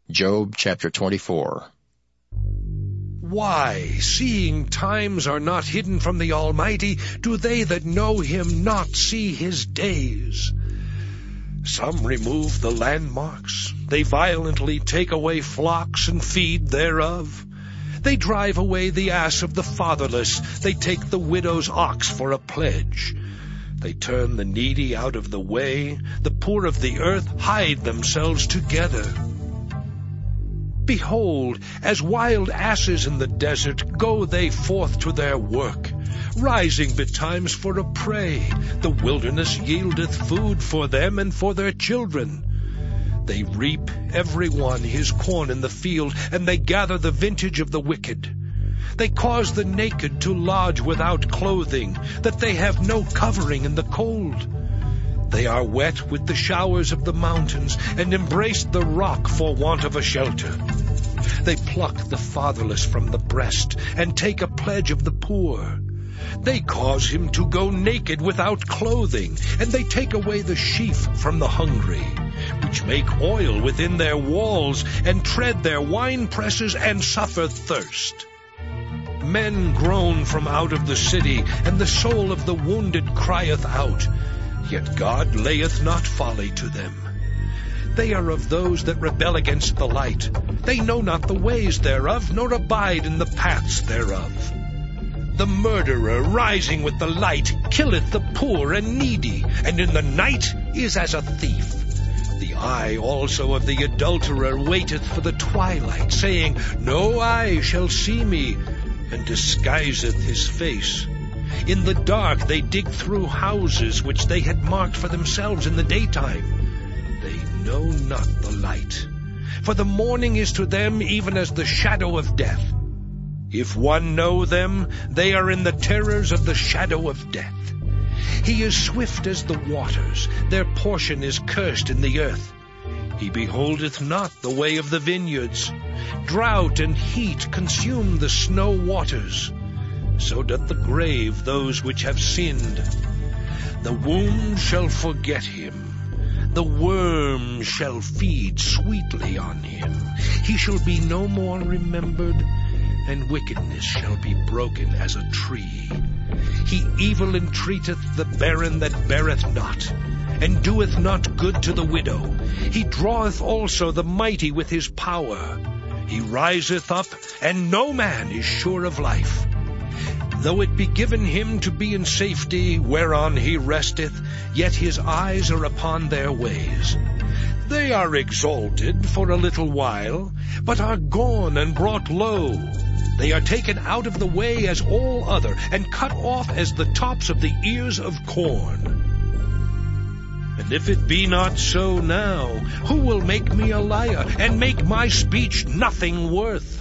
Job chapter 24. Why, seeing times are not hidden from the Almighty, do they that know him not see his days? Some remove the landmarks. They violently take away flocks and feed thereof. They drive away the ass of the fatherless. They take the widow's ox for a pledge. They turn the needy out of the way. The poor of the earth hide themselves together. Behold, as wild asses in the desert, go they forth to their work, rising betimes for a prey. The wilderness yieldeth food for them and for their children. They reap every one his corn in the field, and they gather the vintage of the wicked. They cause the naked to lodge without clothing, that they have no covering in the cold. They are wet with the showers of the mountains, and embrace the rock for want of a shelter. They pluck the fatherless from the breast, and take a pledge of the poor. They cause him to go naked without clothing, and they take away the sheaf from the hungry, which make oil within their walls, and tread their winepresses, and suffer thirst. Men groan from out of the city, and the soul of the wounded crieth out. Yet God layeth not folly to them. They are of those that rebel against the light. They know not the ways thereof, nor abide in the paths thereof. The murderer, rising with the light, killeth the poor and needy, and in the night is as a thief. The eye also of the adulterer waiteth for the twilight, saying, No eye shall see me, and disguiseth his face. In the dark they dig through houses which they had marked for themselves in the daytime. They know not the light, for the morning is to them even as the shadow of death. If one know them, they are in the terrors of the shadow of death. He is swift as the waters, their portion is cursed in the earth. He beholdeth not the way of the vineyards. Drought and heat consume the snow waters. So doth the grave those which have sinned. The womb shall forget him. The worm shall feed sweetly on him. He shall be no more remembered, and wickedness shall be broken as a tree. He evil entreateth the barren that beareth not, and doeth not good to the widow. He draweth also the mighty with his power. He riseth up, and no man is sure of life. Though it be given him to be in safety, whereon he resteth, yet his eyes are upon their ways. They are exalted for a little while, but are gone and brought low. They are taken out of the way as all other, and cut off as the tops of the ears of corn. And if it be not so now, who will make me a liar, and make my speech nothing worth?